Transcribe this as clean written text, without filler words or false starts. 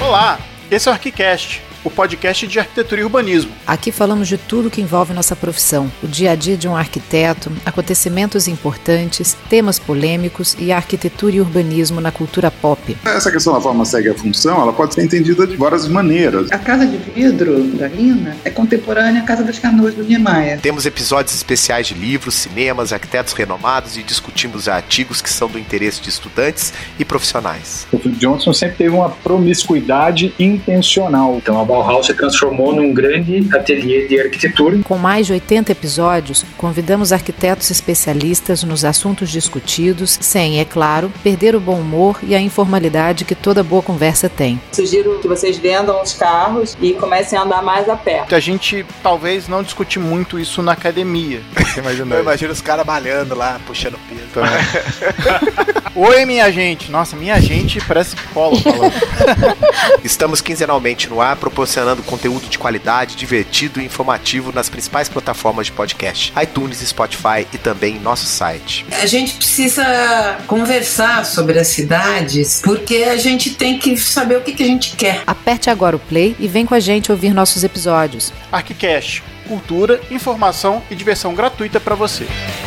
Olá, esse é o ArquiCast, o podcast de arquitetura e urbanismo. Aqui falamos de tudo que envolve nossa profissão, o dia a dia de um arquiteto, acontecimentos importantes, temas polêmicos e a arquitetura e urbanismo na cultura pop. Essa questão da forma segue a função, ela pode ser entendida de várias maneiras. A Casa de Vidro, da Lina, é contemporânea à Casa das Canoas, do Niemeyer. Temos episódios especiais de livros, cinemas, arquitetos renomados e discutimos artigos que são do interesse de estudantes e profissionais. O Philip Johnson sempre teve uma promiscuidade intencional. Então a Bauhaus se transformou num grande ateliê de arquitetura. Com mais de 80 episódios, convidamos arquitetos especialistas nos assuntos discutidos, sem, é claro, perder o bom humor e a informalidade que toda boa conversa tem. Sugiro que vocês vendam os carros e comecem a andar mais a pé. A gente talvez não discute muito isso na academia. Eu imagino os caras malhando lá, puxando peso. Então, Oi, minha gente. Nossa, minha gente parece polo falando. Estamos quinzenalmente no ar, proporcionando conteúdo de qualidade, divertido e informativo nas principais plataformas de podcast, iTunes, Spotify e também em nosso site. A gente precisa conversar sobre as cidades, porque a gente tem que saber o que a gente quer. Aperte agora o play e vem com a gente ouvir nossos episódios. ArquiCast, cultura, informação e diversão gratuita para você.